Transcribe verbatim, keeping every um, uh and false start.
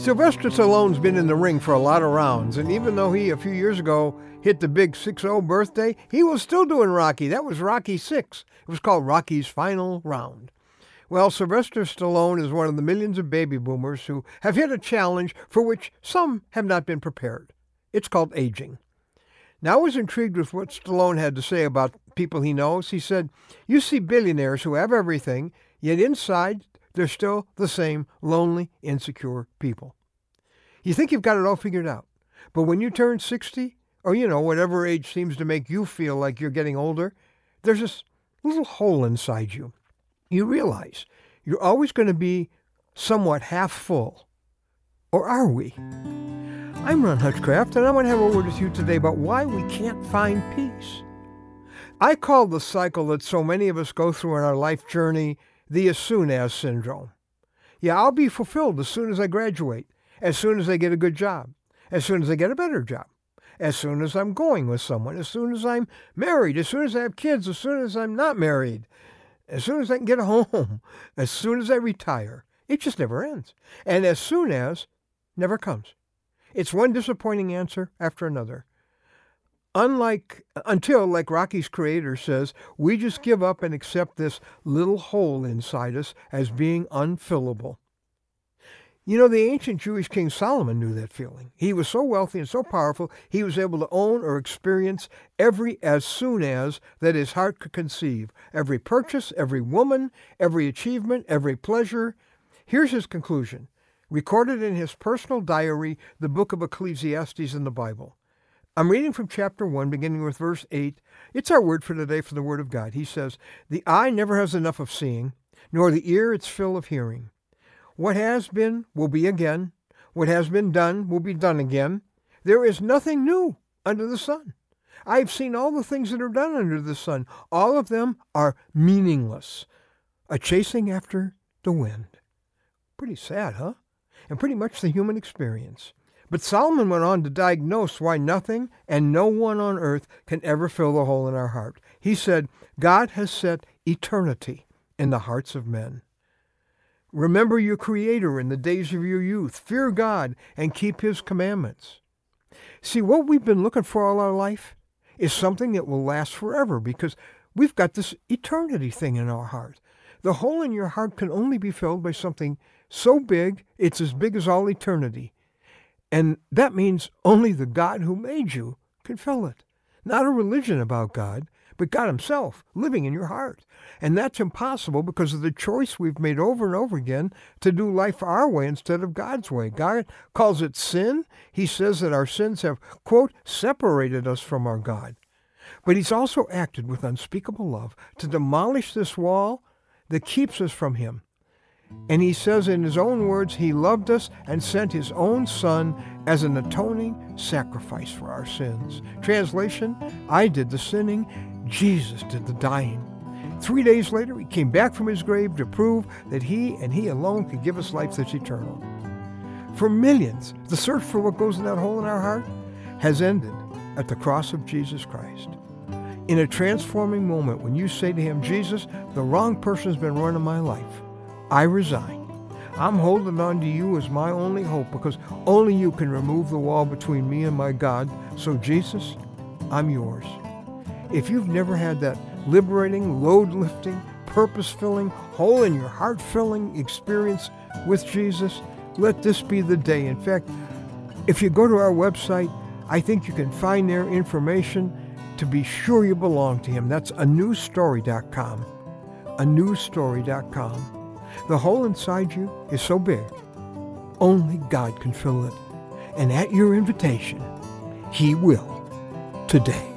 Sylvester Stallone's been in the ring for a lot of rounds, and even though he, a few years ago, hit the big six oh birthday, he was still doing Rocky. That was Rocky six. It was called Rocky's Final Round. Well, Sylvester Stallone is one of the millions of baby boomers who have hit a challenge for which some have not been prepared. It's called aging. Now, I was intrigued with what Stallone had to say about people he knows. He said, you see billionaires who have everything, yet inside they're still the same lonely, insecure people. You think you've got it all figured out, but when you turn sixty, or, you know, whatever age seems to make you feel like you're getting older, there's this little hole inside you. You realize you're always going to be somewhat half full. Or are we? I'm Ron Hutchcraft, and I want to have a word with you today about why we can't find peace. I call the cycle that so many of us go through in our life journey the as soon as syndrome. Yeah, I'll be fulfilled as soon as I graduate, as soon as I get a good job, as soon as I get a better job, as soon as I'm going with someone, as soon as I'm married, as soon as I have kids, as soon as I'm not married, as soon as I can get a home, as soon as I retire. It just never ends. And as soon as never comes. It's one disappointing answer after another. Unlike, until, like Rocky's creator says, we just give up and accept this little hole inside us as being unfillable. You know, the ancient Jewish king Solomon knew that feeling. He was so wealthy and so powerful, he was able to own or experience every as soon as that his heart could conceive. Every purchase, every woman, every achievement, every pleasure. Here's his conclusion, recorded in his personal diary, the book of Ecclesiastes in the Bible. I'm reading from chapter one, beginning with verse eight. It's our word for today for the Word of God. He says, the eye never has enough of seeing, nor the ear its fill of hearing. What has been will be again. What has been done will be done again. There is nothing new under the sun. I have seen all the things that are done under the sun. All of them are meaningless. A chasing after the wind. Pretty sad, huh? And pretty much the human experience. But Solomon went on to diagnose why nothing and no one on earth can ever fill the hole in our heart. He said, God has set eternity in the hearts of men. Remember your Creator in the days of your youth. Fear God and keep His commandments. See, what we've been looking for all our life is something that will last forever because we've got this eternity thing in our heart. The hole in your heart can only be filled by something so big, it's as big as all eternity. And that means only the God who made you can fill it. Not a religion about God, but God Himself living in your heart. And that's impossible because of the choice we've made over and over again to do life our way instead of God's way. God calls it sin. He says that our sins have, quote, separated us from our God. But He's also acted with unspeakable love to demolish this wall that keeps us from Him. And He says in His own words, He loved us and sent His own Son as an atoning sacrifice for our sins. Translation, I did the sinning, Jesus did the dying. Three days later, He came back from His grave to prove that He and He alone could give us life that's eternal. For millions, the search for what goes in that hole in our heart has ended at the cross of Jesus Christ. In a transforming moment when you say to Him, Jesus, the wrong person has been running my life. I resign. I'm holding on to You as my only hope because only You can remove the wall between me and my God. So Jesus, I'm Yours. If you've never had that liberating, load-lifting, purpose-filling, hole in your heart-filling experience with Jesus, let this be the day. In fact, if you go to our website, I think you can find there information to be sure you belong to Him. That's a new story dot com. a new story dot com. The hole inside you is so big, only God can fill it. And at your invitation, He will today.